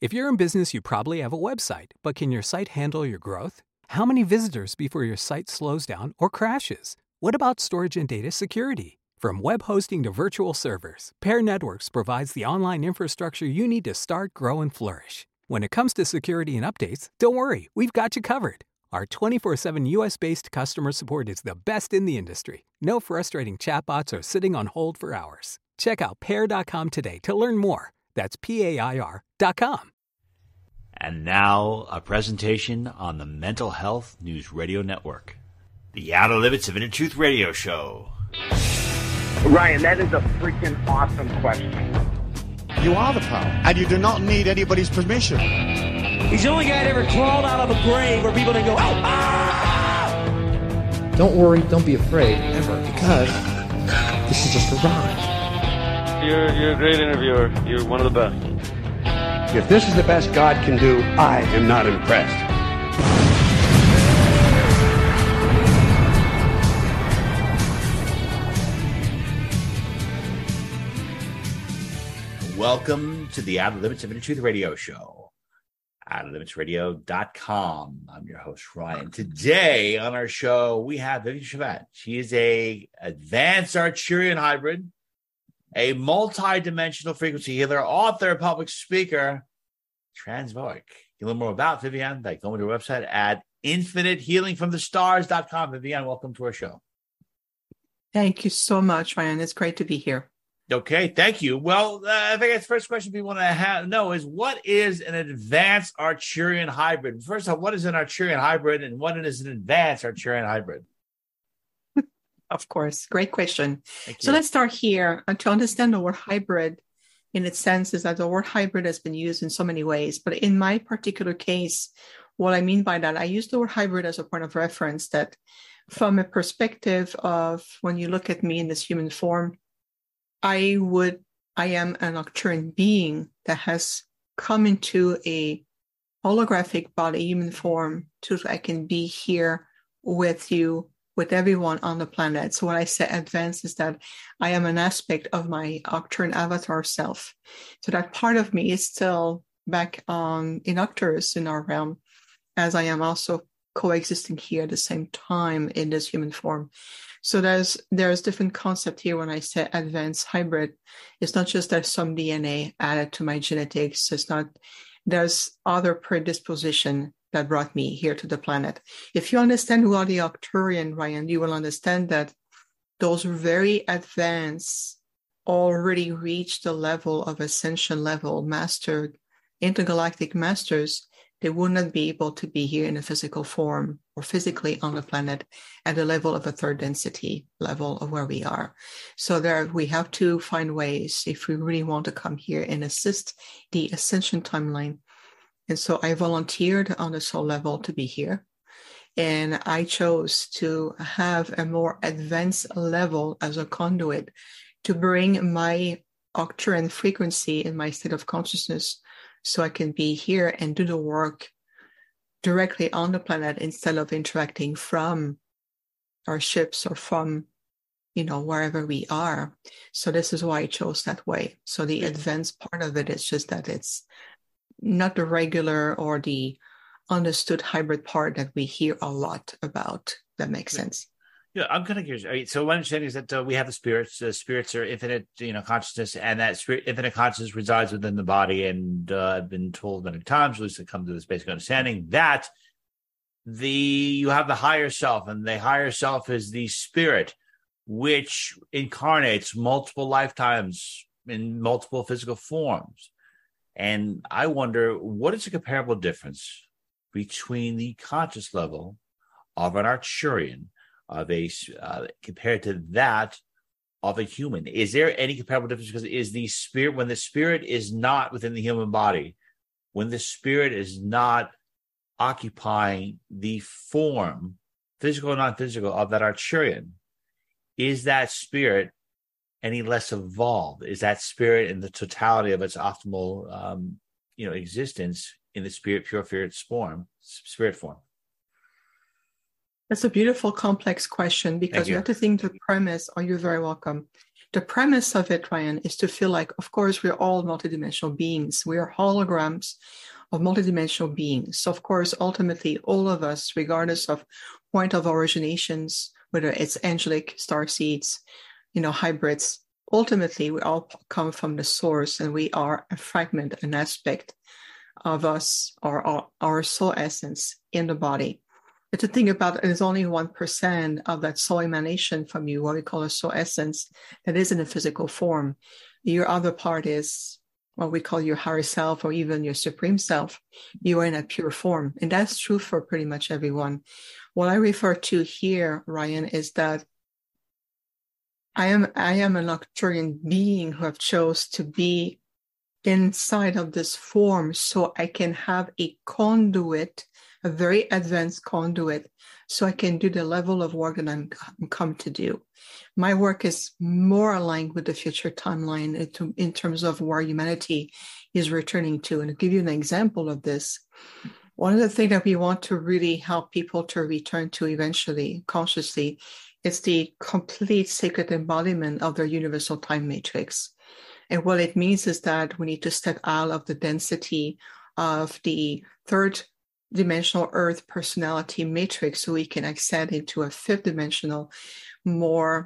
If you're in business, you probably have a website, but can your site handle your growth? How many visitors before your site slows down or crashes? What about storage and data security? From web hosting to virtual servers, Pair Networks provides the online infrastructure you need to start, grow, and flourish. When it comes to security and updates, don't worry, we've got you covered. Our 24/7 US-based customer support is the best in the industry. No frustrating chatbots or sitting on hold for hours. Check out Pair.com today to learn more. That's PAIR.com. And now, a presentation on the Mental Health News Radio Network. The Outer Limits of Inner Truth Radio Show. Ryan, that is a freaking awesome question. You are the power, and you do not need anybody's permission. He's the only guy that ever crawled out of a grave where people didn't go, oh, ah! Don't worry, don't be afraid, ever, because this is just a ride. You're a great interviewer. You're one of the best. If this is the best God can do, I am not impressed. Welcome to the Outer Limits of Inner Truth Radio Show. OuterLimitsRadio.com. I'm your host, Ryan. Today on our show, we have Vivian Chevet. She is a advanced Arcturian hybrid, a multi-dimensional frequency healer, author, public speaker, transvoic. You learn more about Vivian by going to her website at infinitehealingfromthestars.com. Vivian, welcome to our show. Thank you so much, Ryan. It's great to be here. Okay, thank you. Well, I think the first question we want to know is, what is an advanced Arcturian hybrid? First off, what is an Arcturian hybrid, and what is an advanced Arcturian hybrid? Of course. Great question. So let's start here. To understand the word hybrid in its sense is that the word hybrid has been used in so many ways. But in my particular case, what I mean by that, I use the word hybrid as a point of reference that from a perspective of when you look at me in this human form, I am an Arcturian being that has come into a holographic body, human form, so that I can be here with you, with everyone on the planet. So when I say advanced is that I am an aspect of my Arcturian avatar self. So that part of me is still back in Arcturus, in our realm, as I am also coexisting here at the same time in this human form. So there's different concept here when I say advanced hybrid. It's not just there's some DNA added to my genetics. There's other predisposition that brought me here to the planet. If you understand who are the Arcturian, Ryan, you will understand that those very advanced already reached the level of ascension level, mastered, intergalactic masters. They would not be able to be here in a physical form or physically on the planet at the level of a third density level of where we are. So we have to find ways if we really want to come here and assist the ascension timeline. And so I volunteered on the soul level to be here. And I chose to have a more advanced level as a conduit to bring my Arcturian frequency in my state of consciousness so I can be here and do the work directly on the planet instead of interacting from our ships or from, wherever we are. So this is why I chose that way. So the advanced part of it is just that it's not the regular or the understood hybrid part that we hear a lot about. That makes sense. Yeah, I'm kind of curious. So my understanding is that we have the spirits. The spirits are infinite, consciousness, and that infinite consciousness resides within the body. And I've been told many times, at least I come to this basic understanding, that you have the higher self, and the higher self is the spirit, which incarnates multiple lifetimes in multiple physical forms. And I wonder, what is the comparable difference between the conscious level of an Arcturian compared to that of a human? Is there any comparable difference? Because is the spirit, when the spirit is not within the human body, when the spirit is not occupying the form, physical or non-physical, of that Arcturian, is that spirit any less evolved? Is that spirit in the totality of its optimal, existence in the pure spirit form? That's a beautiful, complex question because you have to think the premise. Oh, you're very welcome. The premise of it, Ryan, is to feel like, of course, we're all multidimensional beings. We are holograms of multidimensional beings. So, of course, ultimately, all of us, regardless of point of originations, whether it's angelic, starseeds, hybrids, ultimately, we all come from the source, and we are a fragment, an aspect of us, or our soul essence in the body. But to think about it, there's only 1% of that soul emanation from you, what we call a soul essence, that is in a physical form. Your other part is what we call your higher self, or even your supreme self. You are in a pure form. And that's true for pretty much everyone. What I refer to here, Ryan, is that I am an Arcturian being who have chose to be inside of this form so I can have a conduit, a very advanced conduit, so I can do the level of work that I'm come to do. My work is more aligned with the future timeline in terms of where humanity is returning to. And to give you an example of this, one of the things that we want to really help people to return to eventually, consciously, is the complete sacred embodiment of their universal time matrix. And what it means is that we need to step out of the density of the third dimensional earth personality matrix so we can ascend into a fifth dimensional, more,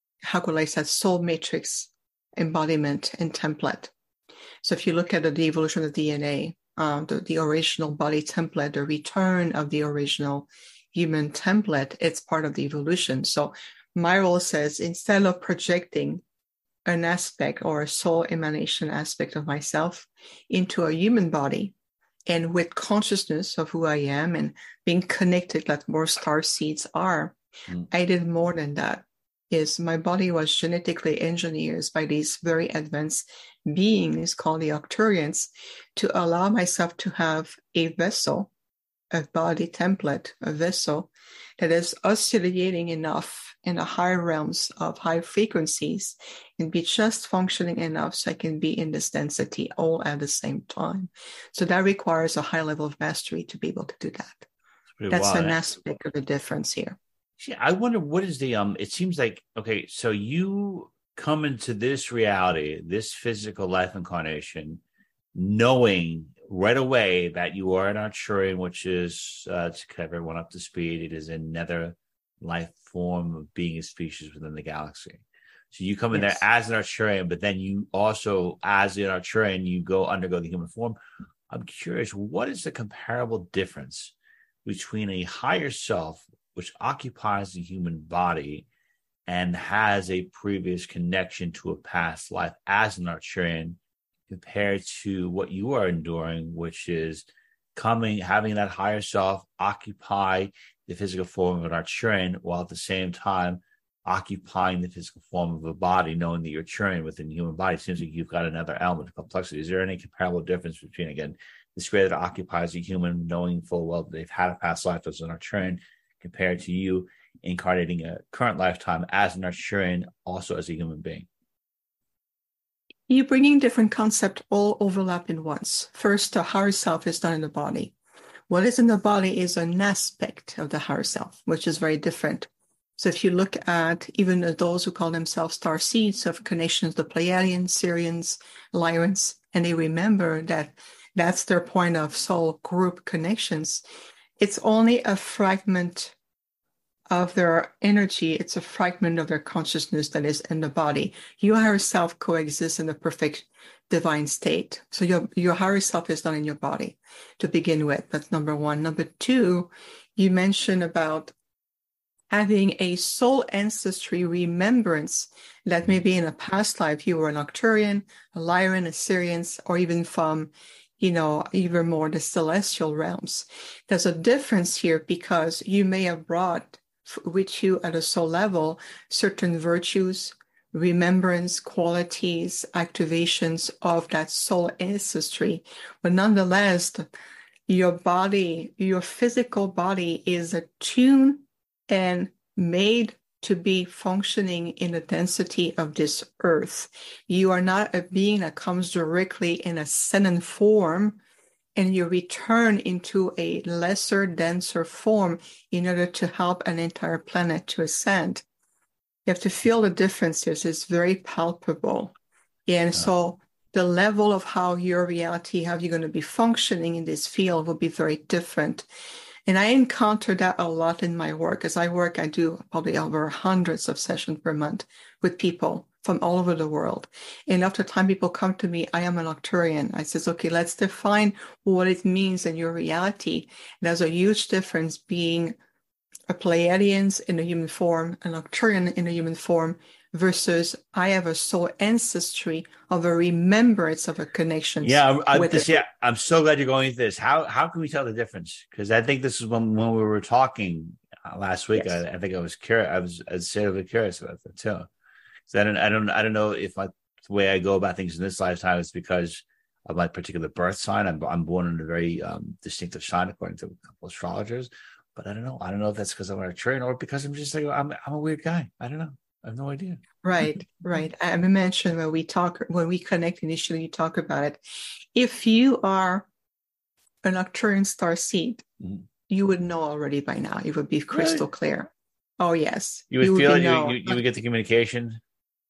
soul matrix embodiment and template. So if you look at the evolution of the DNA, the original body template, the return of the original human template, it's part of the evolution. So my role says, instead of projecting an aspect or a soul emanation aspect of myself into a human body, and with consciousness of who I am and being connected like more star seeds are, I did more than that. Is my body was genetically engineered by these very advanced beings called the Arcturians to allow myself to have a vessel, a body template, a vessel that is oscillating enough in the higher realms of high frequencies and be just functioning enough so I can be in this density all at the same time. So that requires a high level of mastery to be able to do that. That's an aspect of the difference here. See, I wonder what is the, it seems like, okay, so you come into this reality, this physical life incarnation, knowing right away that you are an Arcturian, which is, to cover everyone up to speed, it is another life form of being a species within the galaxy. So you come in there as an Arcturian, but then you also, as an Arcturian, you undergo the human form. I'm curious, what is the comparable difference between a higher self, which occupies the human body and has a previous connection to a past life as an Arcturian, compared to what you are enduring, which is having that higher self occupy the physical form of an Arcturian, while at the same time occupying the physical form of a body, knowing that you're Arcturian within the human body? It seems like you've got another element of complexity. Is there any comparable difference between, again, the spirit that occupies a human, knowing full well that they've had a past life as an Arcturian, compared to you incarnating a current lifetime as an Arcturian, also as a human being? You're bringing different concepts all overlap in once. First, the higher self is not in the body. What is in the body is an aspect of the higher self, which is very different. So if you look at even those who call themselves star seeds of connections, the Pleiadians, Sirians, Lyrans, and they remember that that's their point of soul group connections, it's only a fragment of their energy. It's a fragment of their consciousness that is in the body. Your higher self coexists in the perfect divine state. So your higher self is not in your body to begin with. That's number one. Number two, you mentioned about having a soul ancestry remembrance that maybe in a past life you were an Arcturian, a Lyran, a Sirian, or even from even more the celestial realms. There's a difference here because you may have brought with you at a soul level certain virtues, remembrance, qualities, activations of that soul ancestry. But nonetheless, your body, your physical body is attuned and made to be functioning in the density of this earth. You are not a being that comes directly in ascendant form and you return into a lesser, denser form in order to help an entire planet to ascend. You have to feel the differences. It's very palpable. And so the level of how your reality, how you're going to be functioning in this field will be very different. And I encounter that a lot in my work. As I work, I do probably over hundreds of sessions per month with people from all over the world. And after time people come to me, I am an Arcturian. I says, okay, let's define what it means in your reality. And there's a huge difference being a Pleiadian in a human form, an Arcturian in a human form, versus I have a soul ancestry of a remembrance of a connection. Yeah, I'm so glad you're going into this. How can we tell the difference? Because I think this is when we were talking last week. Yes. I think I was curious. I was seriously curious about that too. So I don't know if the way I go about things in this lifetime is because of my particular birth sign. I'm born in a very distinctive sign according to a couple of astrologers, but I don't know. I don't know if that's because I'm an Arcturian or because I'm just like I'm a weird guy. I don't know. I have no idea. Right. I mentioned when we connect initially, you talk about it. If you are an Arcturian starseed, you would know already by now. It would be crystal clear. Oh, yes. You would feel you would get the communication.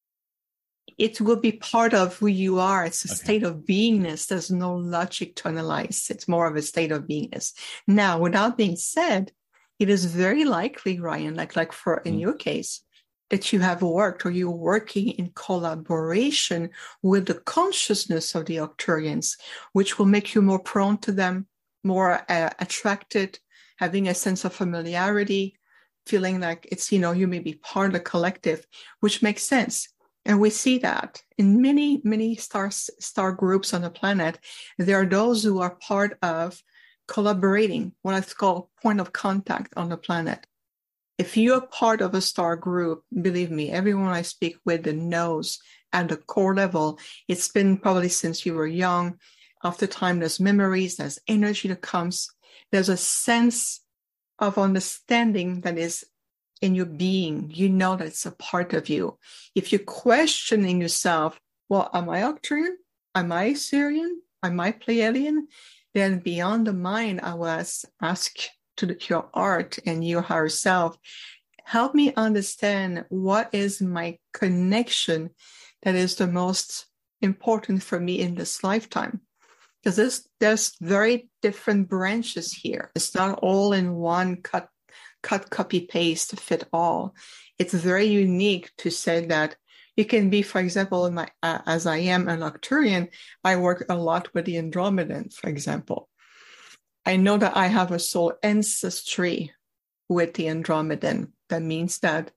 It will be part of who you are. It's a state of beingness. There's no logic to analyze. It's more of a state of beingness. Now, with that being said, it is very likely, Ryan, like for in your case, that you have worked or you're working in collaboration with the consciousness of the Arcturians, which will make you more prone to them, more attracted, having a sense of familiarity, feeling like it's, you may be part of the collective, which makes sense. And we see that in many, many star groups on the planet. There are those who are part of collaborating, what I call point of contact on the planet. If you're part of a star group, believe me, everyone I speak with knows at the core level, it's been probably since you were young. After time, there's memories, there's energy that comes. There's a sense of understanding that is in your being. You know that it's a part of you. If you're questioning yourself, well, am I Arcturian? Am I Sirian? Am I Pleiadian? Then beyond the mind, I was asked to your art and your higher self, help me understand what is my connection that is the most important for me in this lifetime. Because there's very different branches here. It's not all in one cut, copy, paste, fit all. It's very unique to say that you can be, for example, as I am an Arcturian, I work a lot with the Andromedan, for example. I know that I have a soul ancestry with the Andromedan. That means that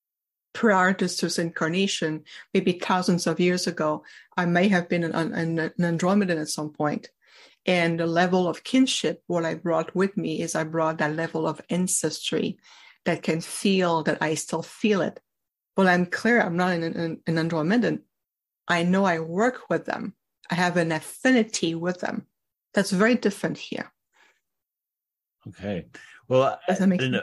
prior to this incarnation, maybe thousands of years ago, I may have been an Andromedan at some point. And the level of kinship, what I brought with me is I brought that level of ancestry that can feel that I still feel it. But I'm clear, I'm not an Andromedan. I know I work with them. I have an affinity with them. That's very different here. Okay. Well, I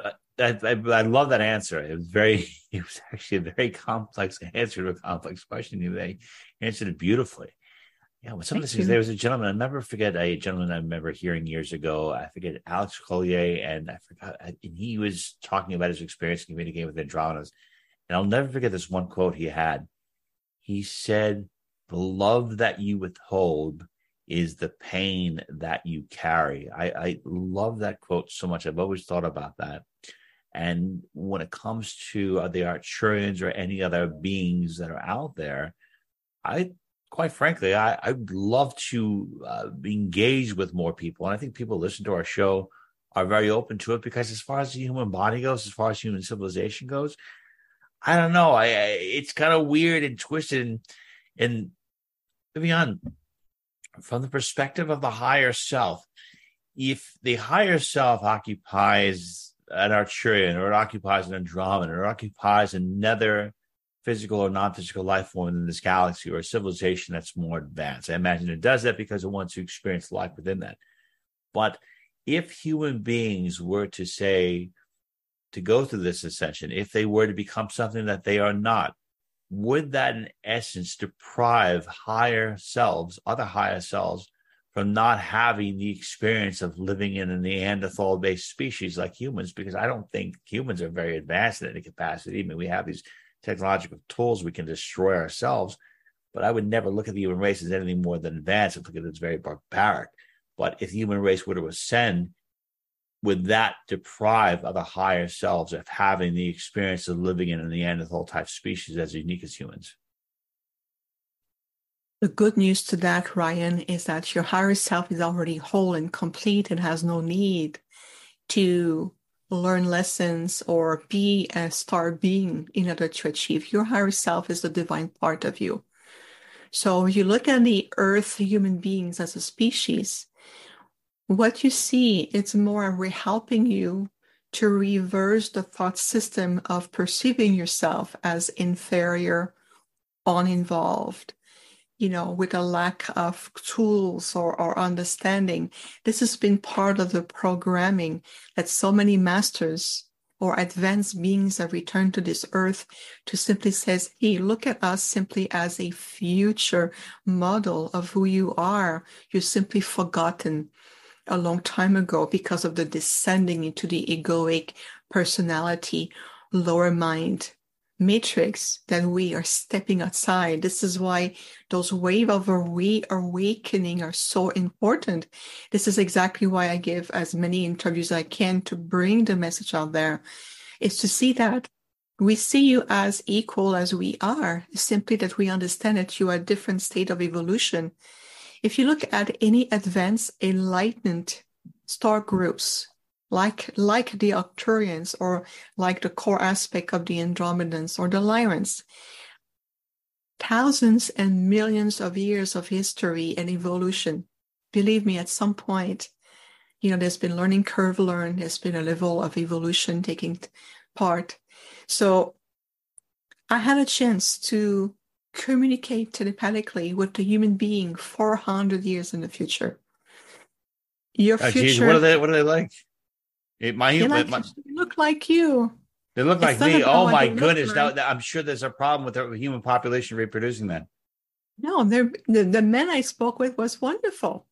love that answer. It was actually a very complex answer to a complex question. You answered it beautifully. Yeah, well, some of the things, there was a gentleman, I'll never forget a gentleman I remember hearing years ago. I forget, Alex Collier, and he was talking about his experience communicating with Andromedas. And I'll never forget this one quote he had. He said, "The love that you withhold is the pain that you carry." I love that quote so much. I've always thought about that. And when it comes to the Arcturians or any other beings that are out there, quite frankly, I'd love to be engaged with more people. And I think people listen to our show are very open to it because as far as the human body goes, as far as human civilization goes, I don't know. It's kind of weird and twisted. And Vivian, from the perspective of the higher self, if the higher self occupies an Arcturian or it occupies an Andromeda or occupies another physical or non-physical life form in this galaxy or a civilization that's more advanced, I imagine it does that because it wants to experience life within that. But if human beings were to say, to go through this ascension, if they were to become something that they are not, would that in essence deprive higher selves, other higher selves, from not having the experience of living in a Neanderthal-based species like humans? Because I don't think humans are very advanced in any capacity. I mean, we have these technological tools, we can destroy ourselves. But I would never look at the human race as anything more than advanced. I look at it as very barbaric. But if the human race were to ascend, would that deprive other higher selves of having the experience of living in a Neanderthal type species as unique as humans? The good news to that, Ryan, is that your higher self is already whole and complete and has no need to learn lessons or be a star being in order to achieve. Your higher self is the divine part of you. So you look at the earth human beings as a species, what you see, it's more we're helping you to reverse the thought system of perceiving yourself as inferior, uninvolved, with a lack of tools or understanding. This has been part of the programming that so many masters or advanced beings have returned to this earth to simply says, hey, look at us simply as a future model of who you are. You're simply forgotten a long time ago because of the descending into the egoic personality, lower mind matrix that we are stepping outside. This is why those waves of reawakening are so important. This is exactly why I give as many interviews as I can to bring the message out there, is to see that we see you as equal as we are, simply that we understand that you are a different state of evolution. If you look at any advanced enlightened star groups, like the Arcturians or like the core aspect of the Andromedans or the Lyrans, thousands and millions of years of history and evolution. Believe me, at some point, there's been learning curve learned, there's been a level of evolution taking part. So I had a chance to communicate telepathically with the human being 400 years in the future. Your future. Geez, what are they like? They look like you. They look like me. Oh my goodness! Now I'm sure there's a problem with the human population reproducing then. No, the man I spoke with was wonderful.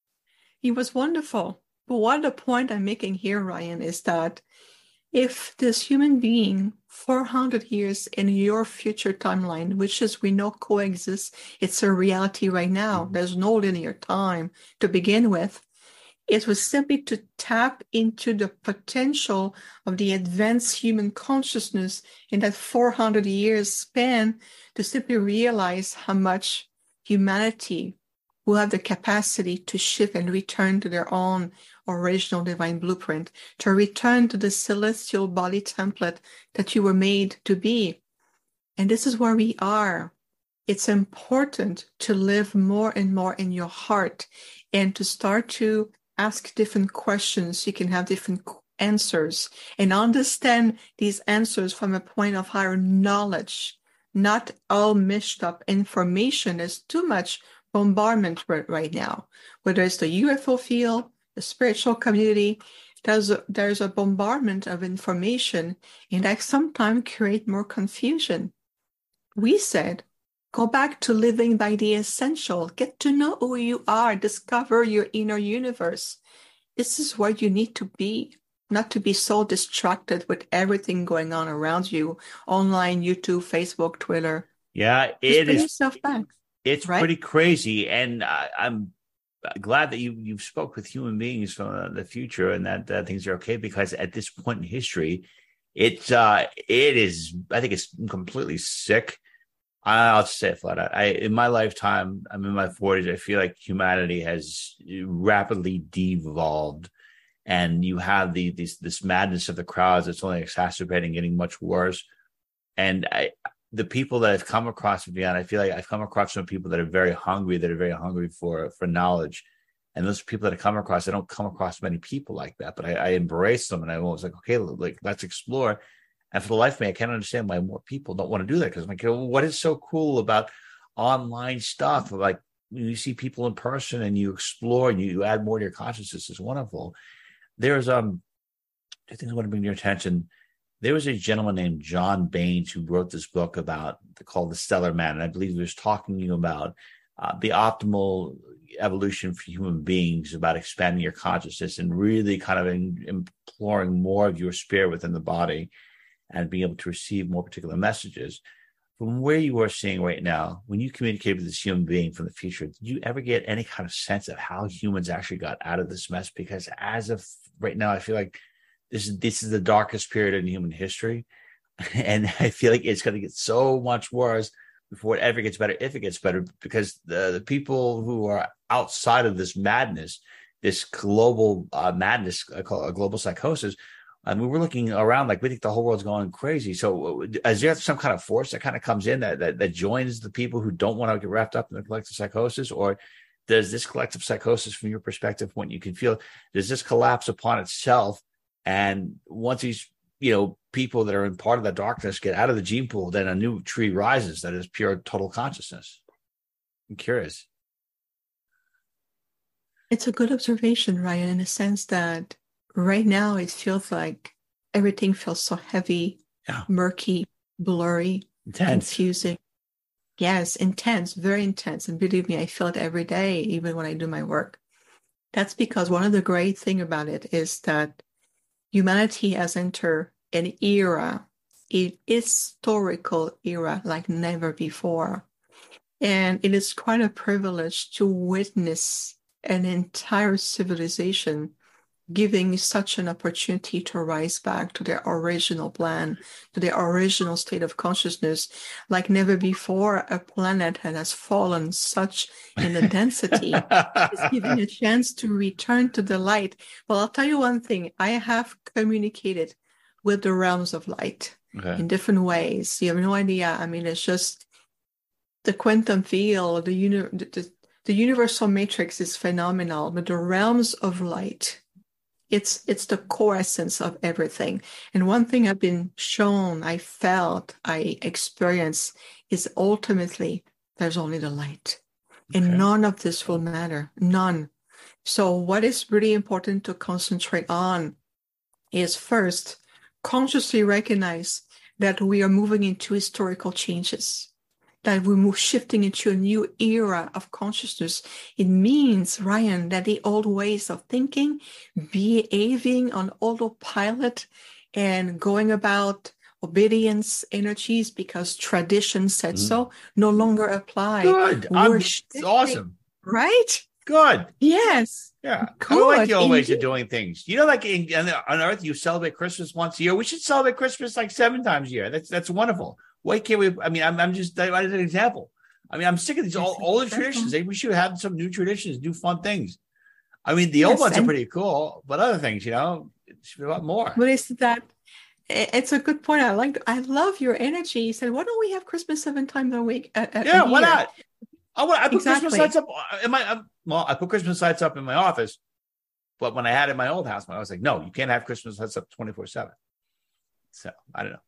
He was wonderful. But what the point I'm making here, Ryan, is that if this human being 400 years in your future timeline, which is we know coexists, it's a reality right now. Mm-hmm. There's no linear time to begin with. It was simply to tap into the potential of the advanced human consciousness in that 400 years span to simply realize how much humanity will have the capacity to shift and return to their own original divine blueprint, to return to the celestial body template that you were made to be. And this is where we are. It's important to live more and more in your heart and to start to ask different questions. You can have different answers and understand these answers from a point of higher knowledge, not all meshed up information. There's too much bombardment right now, whether it's the UFO field, the spiritual community. There's a bombardment of information, and that sometimes create more confusion. We said, go back to living by the essential. Get to know who you are. Discover your inner universe. This is where you need to be, not to be so distracted with everything going on around you, online, YouTube, Facebook, Twitter. Yeah, it is. Yourself back, it's right? Pretty crazy. And I'm glad that you've spoke with human beings from the future and that things are okay, because at this point in history, it is, I think it's completely sick. I'll just say it flat out. In my lifetime, I'm in my 40s. I feel like humanity has rapidly devolved, and you have this madness of the crowds that's only exacerbating, getting much worse. And the people that I've come across, Viviane, I feel like I've come across some people that are very hungry, for knowledge. And those people that I come across, I don't come across many people like that, but I embrace them, and I was like, okay, let's explore. And for the life of me, I can't understand why more people don't want to do that. Because I'm like, what is so cool about online stuff? Like, you see people in person and you explore and you add more to your consciousness. It's wonderful. There's two things I want to bring to your attention. There was a gentleman named John Baines who wrote this book called The Stellar Man. And I believe he was talking about the optimal evolution for human beings, about expanding your consciousness and really kind of imploring more of your spirit within the body. and being able to receive more particular messages. From where you are seeing right now, when you communicate with this human being from the future, did you ever get any kind of sense of how humans actually got out of this mess? Because as of right now, I feel like this is the darkest period in human history. And I feel like it's going to get so much worse before it ever gets better, if it gets better, because the people who are outside of this madness, this global madness, I call it a global psychosis, I mean, we're looking around like we think the whole world's going crazy. So is there some kind of force that kind of comes in that joins the people who don't want to get wrapped up in the collective psychosis? Or does this collective psychosis, from your perspective, when you can feel, does this collapse upon itself? And once these, people that are in part of that darkness get out of the gene pool, then a new tree rises that is pure total consciousness. I'm curious. It's a good observation, Ryan, in the sense that right now it feels like everything feels so heavy, murky, blurry, intense, confusing. Yes, intense, very intense. And believe me, I feel it every day, even when I do my work. That's because one of the great things about it is that humanity has entered an era, an historical era like never before. And it is quite a privilege to witness an entire civilization giving such an opportunity to rise back to their original plan, to their original state of consciousness, like never before. A planet that has fallen such in the density is given a chance to return to the light. Well, I'll tell you one thing. I have communicated with the realms of light in different ways. You have no idea. I mean, it's just the quantum field, the universal matrix is phenomenal, but the realms of light, it's the core essence of everything. And one thing I've been shown, I felt, I experienced is ultimately there's only the light. And none of this will matter. None. So what is really important to concentrate on is first, consciously recognize that we are moving into historical changes, that we're shifting into a new era of consciousness. It means, Ryan, that the old ways of thinking, behaving on autopilot and going about obedience energies because tradition said so, no longer apply. Good. Awesome. Right? Good. Yes. Yeah. Good. I like the old ways of doing things. Like on Earth, you celebrate Christmas once a year. We should celebrate Christmas like 7 times a year. That's wonderful. Why can't we? I mean, I'm just as an example. I mean, I'm sick of these older traditions. We should have some new traditions, do fun things. I mean, the old ones are pretty cool, but other things, it should be a lot more. But it's a good point. I love your energy. You said, why don't we have Christmas 7 times a week? Why not? I put Christmas lights up in I put Christmas lights up in my office, but when I had it in my old house, I was like, no, you can't have Christmas lights up 24/7. So I don't know.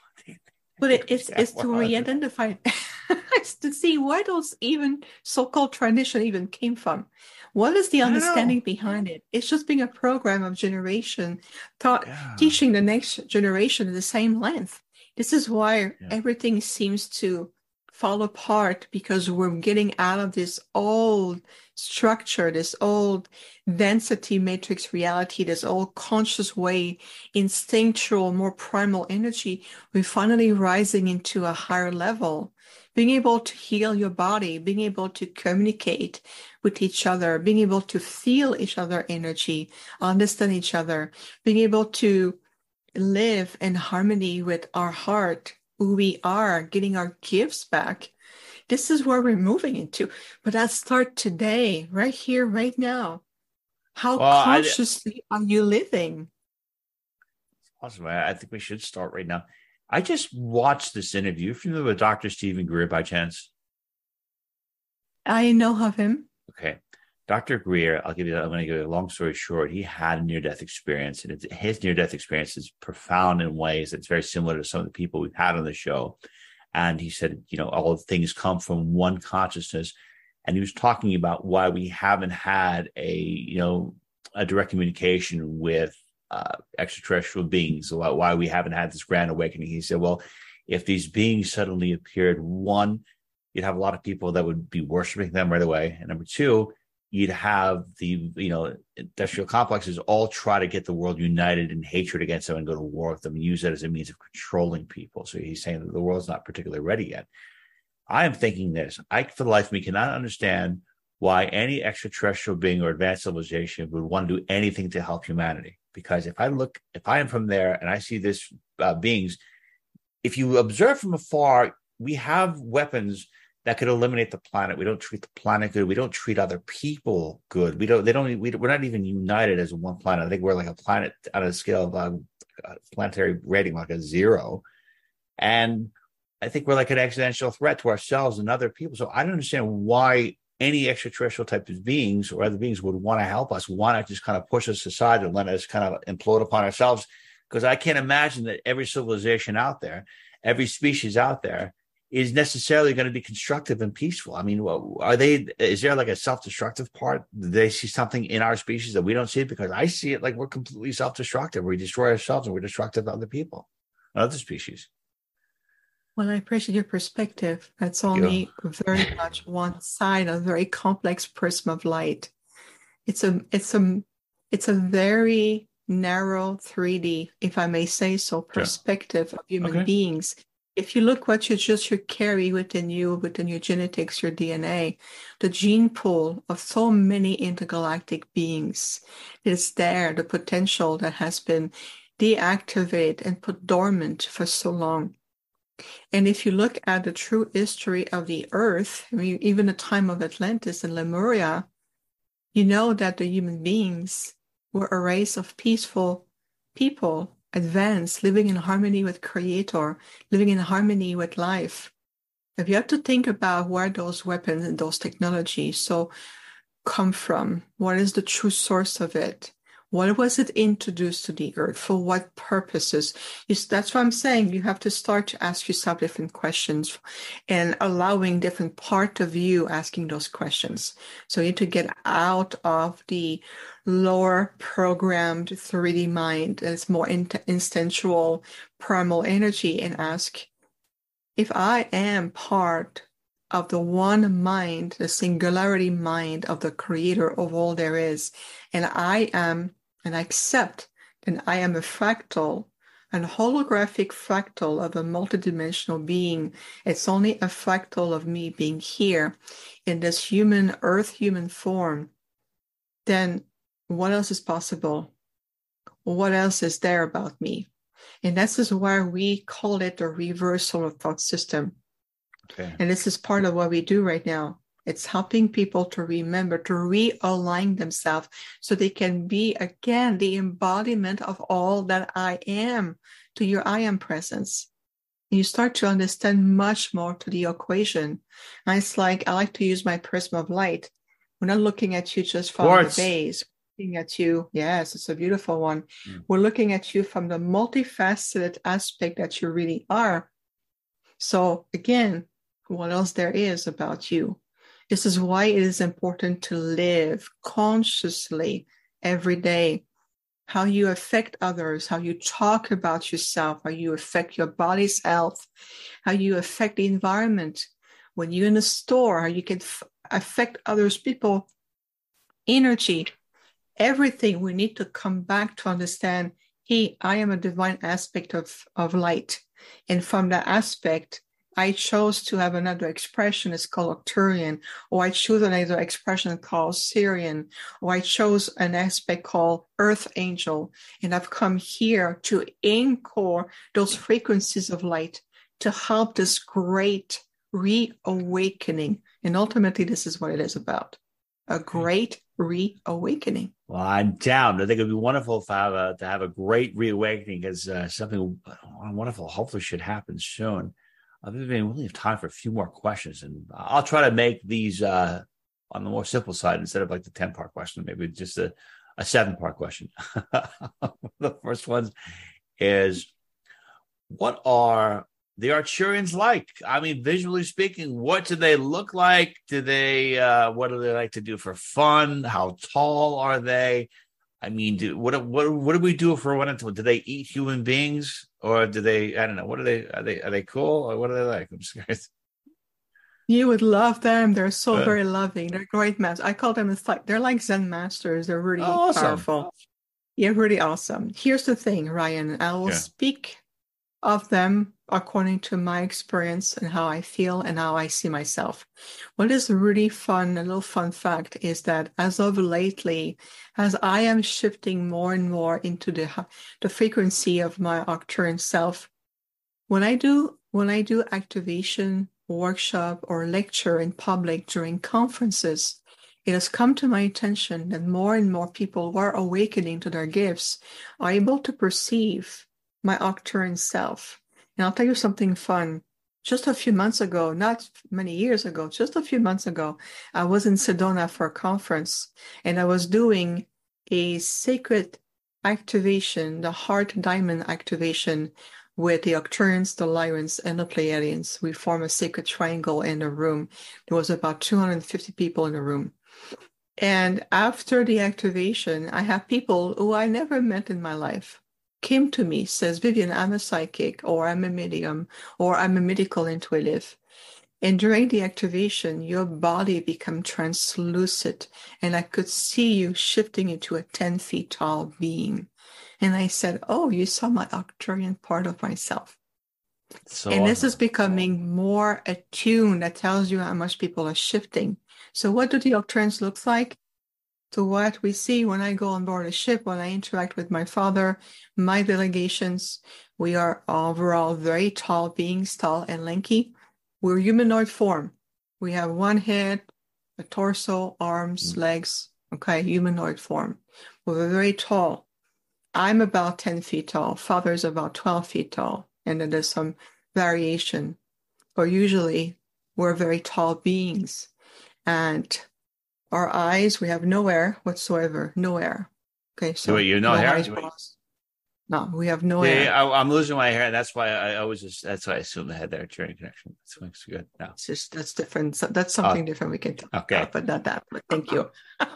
But it's to re-identify, it's to see where those even so-called tradition even came from. What is the understanding behind it? It's just being a program of generation, teaching the next generation the same length. This is why everything seems to fall apart, because we're getting out of this old structure, this old density matrix reality, this old conscious way, instinctual, more primal energy. We're finally rising into a higher level, being able to heal your body, being able to communicate with each other, being able to feel each other's energy, understand each other, being able to live in harmony with our heart, who we are, getting our gifts back. This is where we're moving into. But that start today, right here, right now. How consciously are you living? Awesome. I think we should start right now. I just watched this interview. Are you familiar with Dr. Stephen Greer by chance? I know of him. Okay. Dr. Greer, I'm going to give you a long story short. He had a near-death experience, and his near-death experience is profound in ways that's very similar to some of the people we've had on the show. And he said, all things come from one consciousness. And he was talking about why we haven't had a direct communication with extraterrestrial beings, why we haven't had this grand awakening. He said, well, if these beings suddenly appeared, one, you'd have a lot of people that would be worshiping them right away. And number two, you'd have the, industrial complexes all try to get the world united in hatred against them and go to war with them and use that as a means of controlling people. So he's saying that the world's not particularly ready yet. I am thinking this. For the life of me, cannot understand why any extraterrestrial being or advanced civilization would want to do anything to help humanity. Because if I am from there and I see this beings, if you observe from afar, we have weapons that could eliminate the planet. We don't treat the planet good. We don't treat other people good. We're not even united as one planet. I think we're like a planet on a scale of planetary rating, like a 0. And I think we're like an existential threat to ourselves and other people. So I don't understand why any extraterrestrial type of beings or other beings would want to help us, want to just kind of push us aside and let us kind of implode upon ourselves. Because I can't imagine that every civilization out there, every species out there, is necessarily going to be constructive and peaceful. I mean, is there like a self-destructive part? Do they see something in our species that we don't see? Because I see it like we're completely self-destructive. We destroy ourselves and we're destructive to other people, other species. Well, I appreciate your perspective. That's only very much one side of a very complex prism of light. It's a very narrow 3D, if I may say so, perspective of human beings. If you look what you carry within your genetics, your DNA, the gene pool of so many intergalactic beings is there, the potential that has been deactivated and put dormant for so long. And if you look at the true history of the Earth, I mean, even the time of Atlantis and Lemuria, you know that the human beings were a race of peaceful people, advanced, living in harmony with Creator, living in harmony with life. If you have to think about where those weapons and those technologies come from, what is the true source of it? What was it introduced to the earth? For what purposes? That's what I'm saying. You have to start to ask yourself different questions and allowing different part of you asking those questions. So you need to get out of the lower programmed 3D mind that's more instinctual, primal energy and ask, if I am part of the one mind, the singularity mind of the creator of all there is, and I accept that I am a fractal, an holographic fractal of a multidimensional being. It's only a fractal of me being here in this human form. Then what else is possible? What else is there about me? And this is why we call it the reversal of thought system. Okay. And this is part of what we do right now. It's helping people to remember, to realign themselves so they can be, again, the embodiment of all that I am, to your I am presence. And you start to understand much more to the equation. And it's like, I like to use my prism of light. We're not looking at you just from the base. We're looking at you. Yes, it's a beautiful one. We're looking at you from the multifaceted aspect that you really are. So again, what else there is about you? This is why it is important to live consciously every day. How you affect others, how you talk about yourself, how you affect your body's health, how you affect the environment. When you're in a store, how you can affect others, people, energy, everything. We need to come back to understand, hey, I am a divine aspect of light. And from that aspect, I chose to have another expression, it's called Arcturian, or I chose another expression called Syrian, or I chose an aspect called Earth Angel. And I've come here to anchor those frequencies of light to help this great reawakening. And ultimately, this is what it is about, a great reawakening. Well, I'm down. I think it'd be wonderful to have a great reawakening, because something wonderful hopefully should happen soon. I think we only have time for a few more questions, and I'll try to make these on the more simple side instead of like the 10-part question, maybe just a 7-part question. The first one is, what are the Arcturians like? I mean, visually speaking, what do they look like? What do they like to do for fun? How tall are they? I mean, what do we do for one? Do they eat human beings, or do they? I don't know. What are they? Are they cool, or what are they like? I'm just curious. You would love them. They're so very loving. They're great masters. I call them, they're like Zen masters. They're really powerful. Yeah, really awesome. Here's the thing, Ryan. I will speak of them according to my experience and how I feel and how I see myself. What is really fun, a little fun fact, is that as of lately, as I am shifting more and more into the frequency of my Arcturian self, when I do activation, workshop, or lecture in public during conferences, it has come to my attention that more and more people who are awakening to their gifts are able to perceive my Arcturian self. And I'll tell you something fun. Just a few months ago, not many years ago, just a few months ago, I was in Sedona for a conference, and I was doing a sacred activation, the heart diamond activation, with the Arcturians, the Lyrians, and the Pleiadians. We form a sacred triangle in the room. There was about 250 people in the room. And after the activation, I have people who I never met in my life came to me, says, Vivian, I'm a psychic, or I'm a medium, or I'm a medical intuitive. And during the activation, your body became translucent, and I could see you shifting into a 10 feet tall being. And I said, oh, you saw my Arcturian part of myself. And this is becoming more attuned. That tells you how much people are shifting. So what do the Arcturians look like? To what we see when I go on board a ship, when I interact with my father, my delegations, we are overall very tall beings, tall and lanky. We're humanoid form. We have one head, a torso, arms, legs, okay, humanoid form. We're very tall. I'm about 10 feet tall. Father's about 12 feet tall. And then there's some variation. But usually we're very tall beings. And our eyes, we have no air whatsoever. No air. Okay, so wait, you have no hair? No, we have no hair. I'm losing my hair. That's why that's why I assumed I had the Arcturian connection. That's good. No. It's just, that's different. So that's something different we can talk about, but not that. But thank you.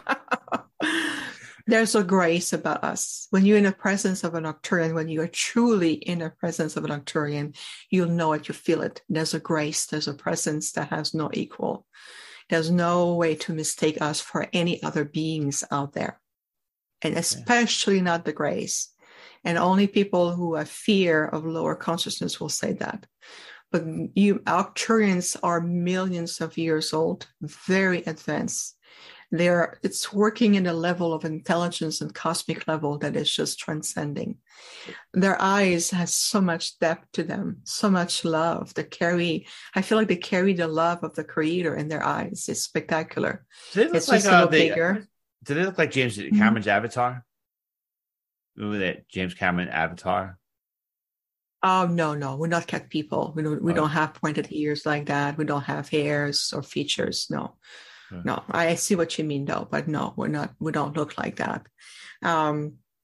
There's a grace about us. When you're in the presence of an Arcturian, when you are truly in the presence of an Arcturian, you'll know it, you feel it. There's a grace, there's a presence that has no equal. There's no way to mistake us for any other beings out there. And especially not the grace. And only people who have fear of lower consciousness will say that. But Arcturians are millions of years old, very advanced. It's working in a level of intelligence and cosmic level that is just transcending. Their eyes has so much depth to them, so much love. I feel like they carry the love of the Creator in their eyes. It's spectacular. It's like a little bigger. Do they look like James Cameron's Avatar? Remember that James Cameron Avatar? Oh, no, we're not cat people. We don't have pointed ears like that. We don't have hairs or features. No. No, I see what you mean though, but no, we don't look like that. But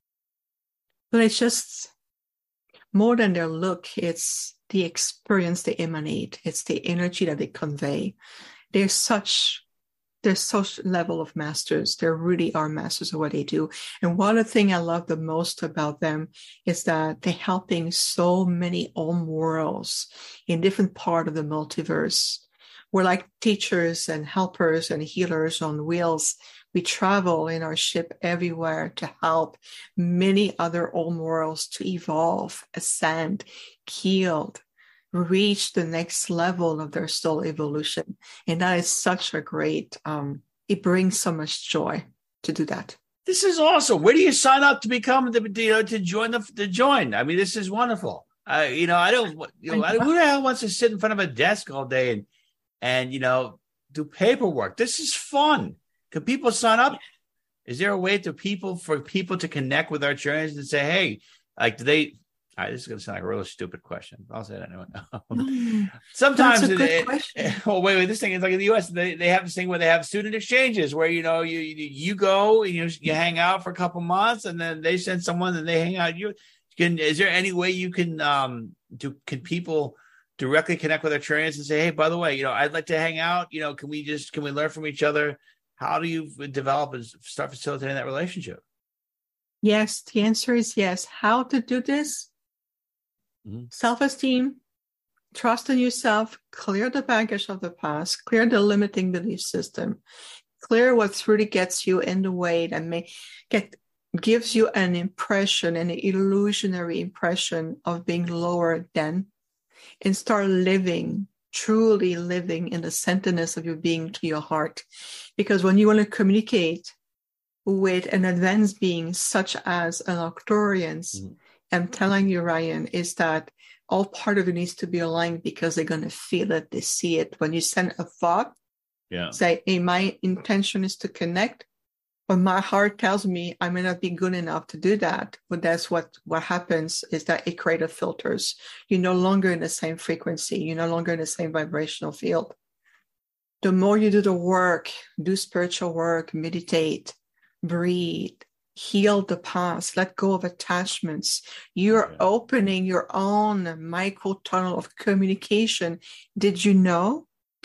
it's just more than their look. It's the experience they emanate. It's the energy that they convey. They're such level of masters. They really are masters of what they do. And one of the things I love the most about them is that they're helping so many home worlds in different parts of the multiverse. We're like teachers and helpers and healers on wheels. We travel in our ship everywhere to help many other home worlds to evolve, ascend, heal, reach the next level of their soul evolution. And that is such a great, it brings so much joy to do that. This is awesome. Where do you sign up to become to join? I mean, this is wonderful. Who the hell wants to sit in front of a desk all day and do paperwork? This is fun. Can people sign up? Is there a way for people to connect with Arcturians and say, hey, like, do they? This is going to sound like a really stupid question. I'll say that anyway. Sometimes, that's a good question. Wait. This thing is like in the U.S. They have this thing where they have student exchanges where you go and you hang out for a couple months and then they send someone and they hang out. Is there any way you can can people directly connect with Arcturians and say, hey, by the way, I'd like to hang out. Can we learn from each other? How do you develop and start facilitating that relationship? Yes, the answer is yes. How to do this? Mm-hmm. Self-esteem, Trust in yourself, clear the baggage of the past, clear the limiting belief system, clear what really gets you in the way that gives you an impression, an illusionary impression of being lower than, and start living, truly living in the centeredness of your being to your heart. Because when you want to communicate with an advanced being such as an Arcturian, I'm telling you, Ryan, is that all part of it needs to be aligned, because they're going to feel it, they see it. When you send a thought, say, hey, my intention is to connect, but my heart tells me I may not be good enough to do that. But that's what happens, is that it creates filters. You're no longer in the same frequency. You're no longer in the same vibrational field. The more you do the work, do spiritual work, meditate, breathe, heal the past, let go of attachments, you're opening your own micro tunnel of communication. Did you know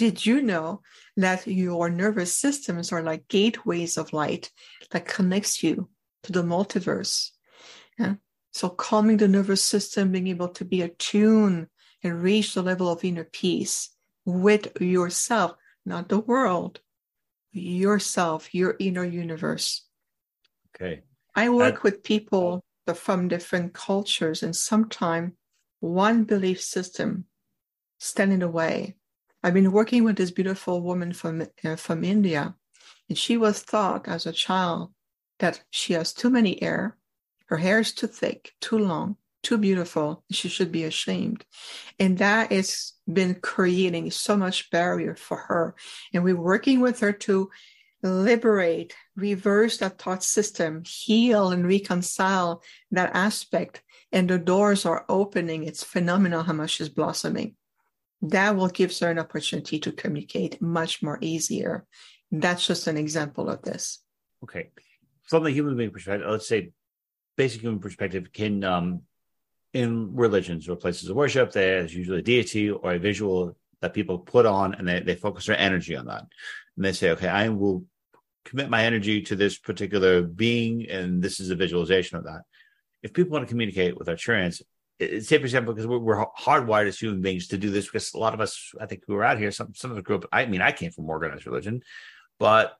that your nervous systems are like gateways of light that connects you to the multiverse? So calming the nervous system, being able to be attuned and reach the level of inner peace with yourself, not the world, yourself, your inner universe. Okay. I work with people from different cultures, and sometimes one belief system stands in the way. I've been working with this beautiful woman from India, and she was taught as a child that she has too many hair, her hair is too thick, too long, too beautiful, and she should be ashamed. And that has been creating so much barrier for her. And we're working with her to liberate, reverse that thought system, heal and reconcile that aspect. And the doors are opening. It's phenomenal how much is blossoming. That will give her an opportunity to communicate much more easier. That's just an example of this. Okay. From the human being perspective, let's say basic human perspective, can in religions or places of worship, there's usually a deity or a visual that people put on, and they focus their energy on that. And they say, okay, I will commit my energy to this particular being, and this is a visualization of that. If people want to communicate with Arcturians, say, for example, because we're hardwired as human beings to do this, because a lot of us, I think, who are out here, some of the group, I mean, I came from organized religion, but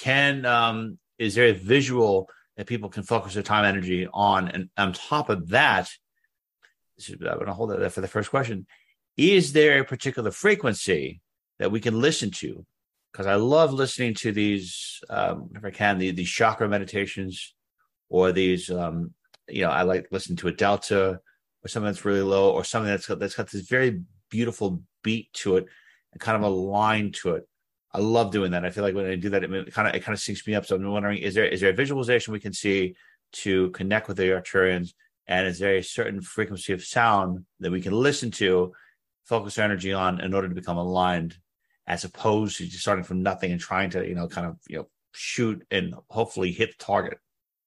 is there a visual that people can focus their time energy on? And on top of that, I'm going to hold that for the first question. Is there a particular frequency that we can listen to? Because I love listening to these, if I can, these chakra meditations, or these, I like listening to a delta, or something that's really low, or something that's got this very beautiful beat to it and kind of a line to it. I love doing that. I feel like when I do that, it kind of syncs me up. So I'm wondering, is there a visualization we can see to connect with the Arcturians? And is there a certain frequency of sound that we can listen to, focus our energy on, in order to become aligned, as opposed to just starting from nothing and trying to, shoot and hopefully hit the target?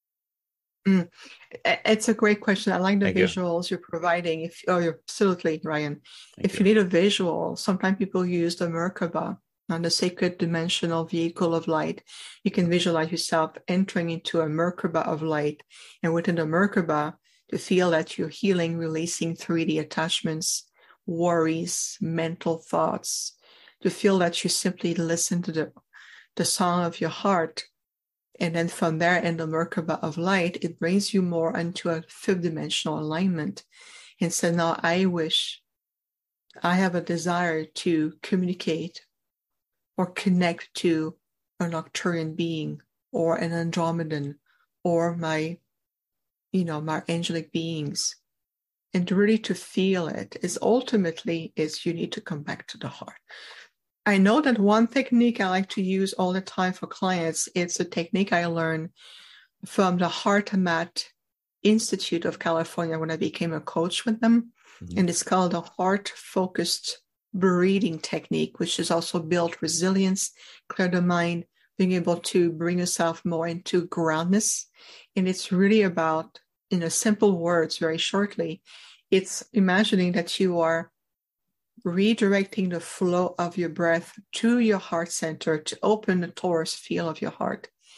It's a great question. I like the visuals you're providing. You're absolutely, Ryan. If you need a visual, sometimes people use the Merkaba, on the sacred dimensional vehicle of light. You can visualize yourself entering into a Merkaba of light, and within the Merkaba, to feel that you're healing, releasing 3D attachments, worries, mental thoughts, to feel that you simply listen to the song of your heart. And then from there, in the Merkaba of light, it brings you more into a fifth dimensional alignment. And so now I have a desire to communicate or connect to an Arcturian being, or an Andromedan, or my angelic beings. And really to feel it is you need to come back to the heart. I know that one technique I like to use all the time for clients, it's a technique I learned from the HeartMath Institute of California when I became a coach with them. Mm-hmm. And it's called the heart-focused breathing technique, which is also build resilience, clear the mind, being able to bring yourself more into groundness. And it's really about, in a simple words, very shortly, it's imagining that you are redirecting the flow of your breath to your heart center to open the torus field of your heart.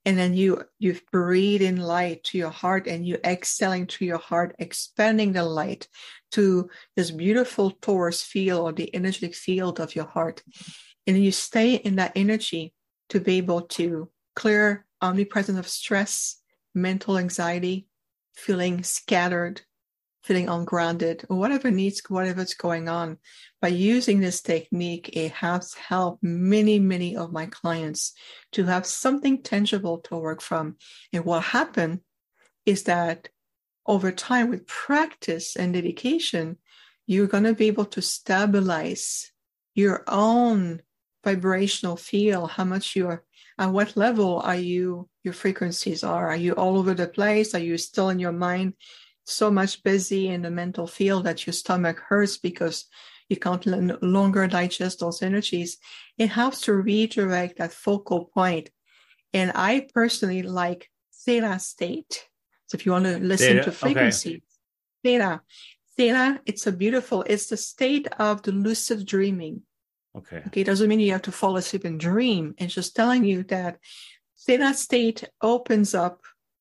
And then you breathe in light to your heart, and you exhaling through your heart, expanding the light to this beautiful torus field, or the energetic field of your heart. And you stay in that energy to be able to clear omnipresence of stress, mental anxiety, feeling scattered, feeling ungrounded, or whatever's going on. By using this technique, it has helped many of my clients to have something tangible to work from. And what happened is that over time, with practice and dedication, you're going to be able to stabilize your own vibrational field, how much you're, at what level are you, your frequencies are. Are you all over the place? Are you still in your mind so much busy in the mental field that your stomach hurts because you can't no longer digest those energies? It helps to redirect that focal point. And I personally like theta state. So if you want to listen to frequency, theta, it's the state of the lucid dreaming. Okay, it doesn't mean you have to fall asleep and dream. It's just telling you that theta state opens up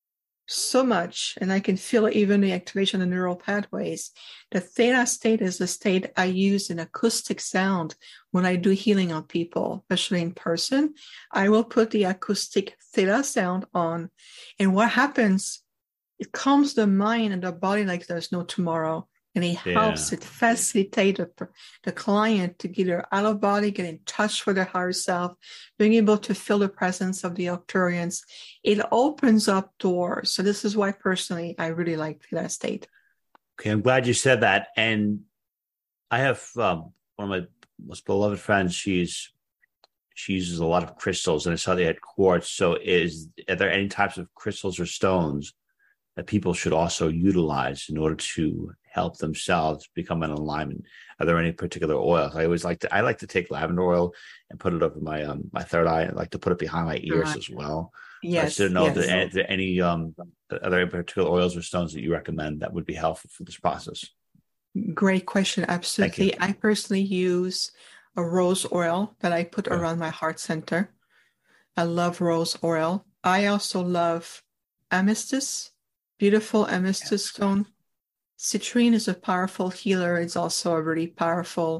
so much, and I can feel even the activation of neural pathways. The theta state is the state I use in acoustic sound when I do healing on people, especially in person. I will put the acoustic theta sound on, and what happens, it calms the mind and the body like there's no tomorrow. And it helps, it facilitates the client to get her out of body, get in touch with their higher self, being able to feel the presence of the Arcturians. It opens up doors. So this is why personally I really like that state. Okay, I'm glad you said that. And I have one of my most beloved friends. She uses a lot of crystals, and I saw they had quartz. So are there any types of crystals or stones that people should also utilize in order to help themselves become in alignment? Are there any particular oils? I like to take lavender oil and put it over my my third eye. I like to put it behind my ears as well. Yes. So I didn't know if there are any other particular oils or stones that you recommend that would be helpful for this process. Great question. Absolutely. I personally use a rose oil that I put around my heart center. I love rose oil. I also love amethyst. Beautiful amethyst stone. Citrine is a powerful healer. It's also a really powerful.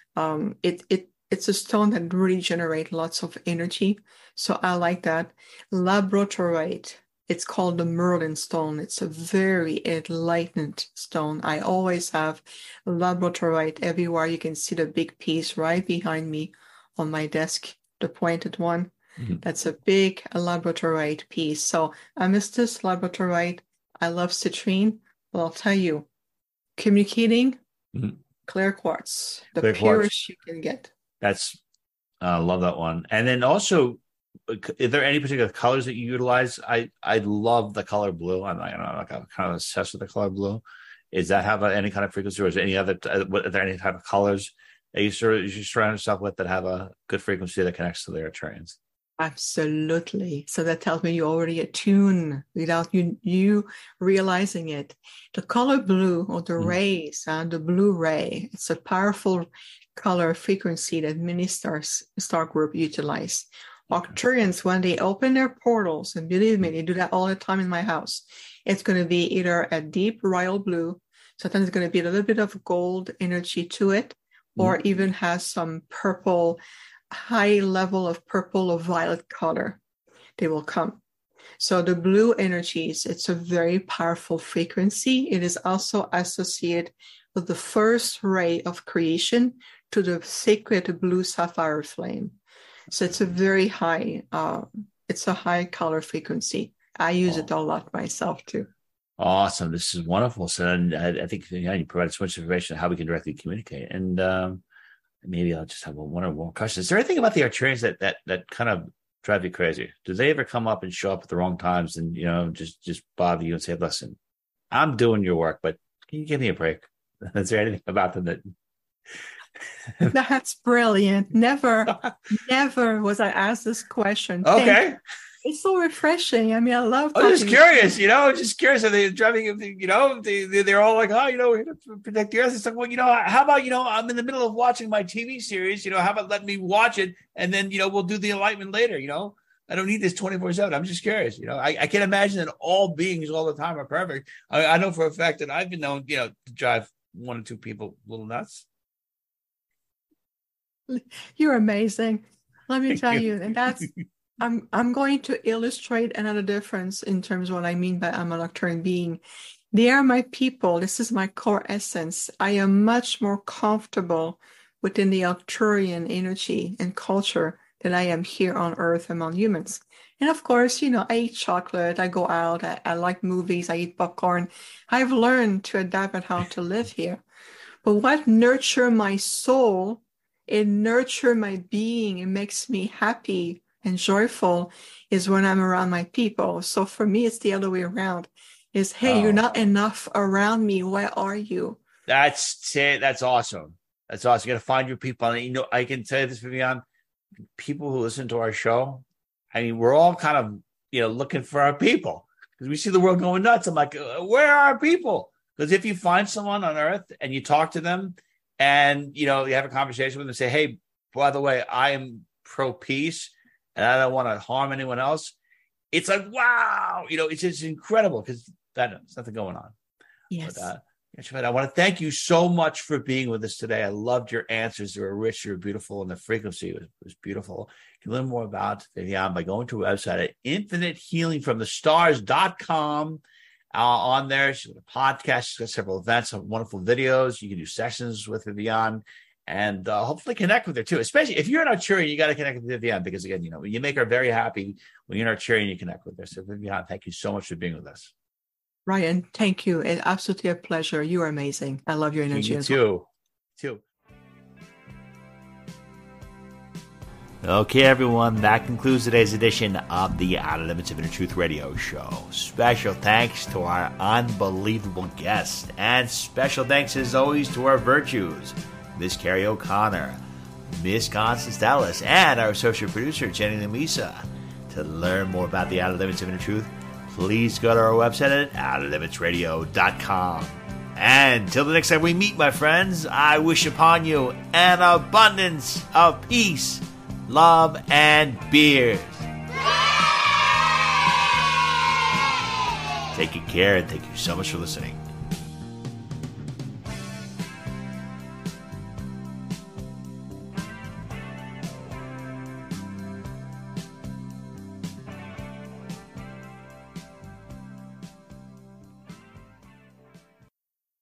It's a stone that really generates lots of energy. So I like that. Labradorite. It's called the Merlin stone. It's a very enlightened stone. I always have labradorite everywhere. You can see the big piece right behind me on my desk, the pointed one. Mm-hmm. That's a big labradorite piece. So amethyst, labradorite. I love citrine. Well, I'll tell you, communicating, clear quartz, the purest you can get. I love that one. And then also, is there any particular colors that you utilize? I love the color blue. I'm kind of obsessed with the color blue. Does that have any kind of frequency, or is there any other? Are there any type of colors that you surround yourself with that have a good frequency that connects to the Arcturians? Absolutely. So that tells me you're already attuned without you realizing it. The color blue, or the rays, the blue ray, it's a powerful color frequency that many star group utilize. Arcturians, when they open their portals, and believe me, they do that all the time in my house, it's going to be either a deep royal blue, sometimes it's going to be a little bit of gold energy to it, or even has some purple, high level of purple or violet color. They will come. So the blue energies, it's a very powerful frequency. It is also associated with the first ray of creation to the sacred blue sapphire flame. So it's a very high, it's a high color frequency. I use it a lot myself too. Awesome. This is wonderful. So I think you provided so much information on how we can directly communicate. And maybe I'll just have one or more questions. Is there anything about the Arcturians that kind of drive you crazy? Do they ever come up and show up at the wrong times and, just bother you and say, listen, I'm doing your work, but can you give me a break? Is there anything about them that... That's brilliant. Never was I asked this question. Okay. It's so refreshing. I mean, I love. I'm just curious, just curious. Are they driving? They're all like, oh, we have to protect the earth. It's like, well, how about, I'm in the middle of watching my TV series. How about let me watch it and then, we'll do the enlightenment later. I don't need this 24/7. I'm just curious. I can't imagine that all beings all the time are perfect. I know for a fact that I've been known, to drive one or two people a little nuts. You're amazing. Let me tell you, and that's I'm going to illustrate another difference in terms of what I mean by I'm a nocturnal being. They are my people. This is my core essence. I am much more comfortable within the Arcturian energy and culture than I am here on Earth among humans. And of course, I eat chocolate, I go out, I like movies, I eat popcorn. I've learned to adapt at how to live here. But what nurtures my soul, it nurtures my being, it makes me happy and joyful is when I'm around my people. So for me, it's the other way around. Is, hey, you're not enough around me. Where are you? That's it. That's awesome. That's awesome. You got to find your people. And, I can tell you this, Vivian, people who listen to our show, we're all kind of, looking for our people because we see the world going nuts. I'm like, where are our people? Because if you find someone on Earth and you talk to them and, you have a conversation with them and say, hey, by the way, I am pro-peace and I don't want to harm anyone else. It's like, wow, it's just incredible because there's nothing going on. Yes. But, I want to thank you so much for being with us today. I loved your answers. They were rich, they were beautiful, and the frequency was beautiful. You can learn more about Vivian by going to her website at infinitehealingfromthestars.com. On there, she's got a podcast. She's got several events, some wonderful videos. You can do sessions with Vivian and hopefully connect with her too. Especially if you're an Arcturian, you got to connect with Vivian because, again, you make her very happy when you're an Arcturian, you connect with her. So, Vivian, thank you so much for being with us. Ryan, thank you. It's absolutely a pleasure. You are amazing. I love your energy as well. Too. Okay, everyone, that concludes today's edition of the Outer Limits of Inner Truth Radio Show. Special thanks to our unbelievable guest, and special thanks, as always, to our virtues, Miss Carrie O'Connor, Miss Constance Dallas, and our associate producer, Jenny Lamisa. To learn more about the Outer Limits of Inner Truth, please go to our website at outerlimitsradio.com. And until the next time we meet, my friends, I wish upon you an abundance of peace, love, and beers. Take good care, and thank you so much for listening.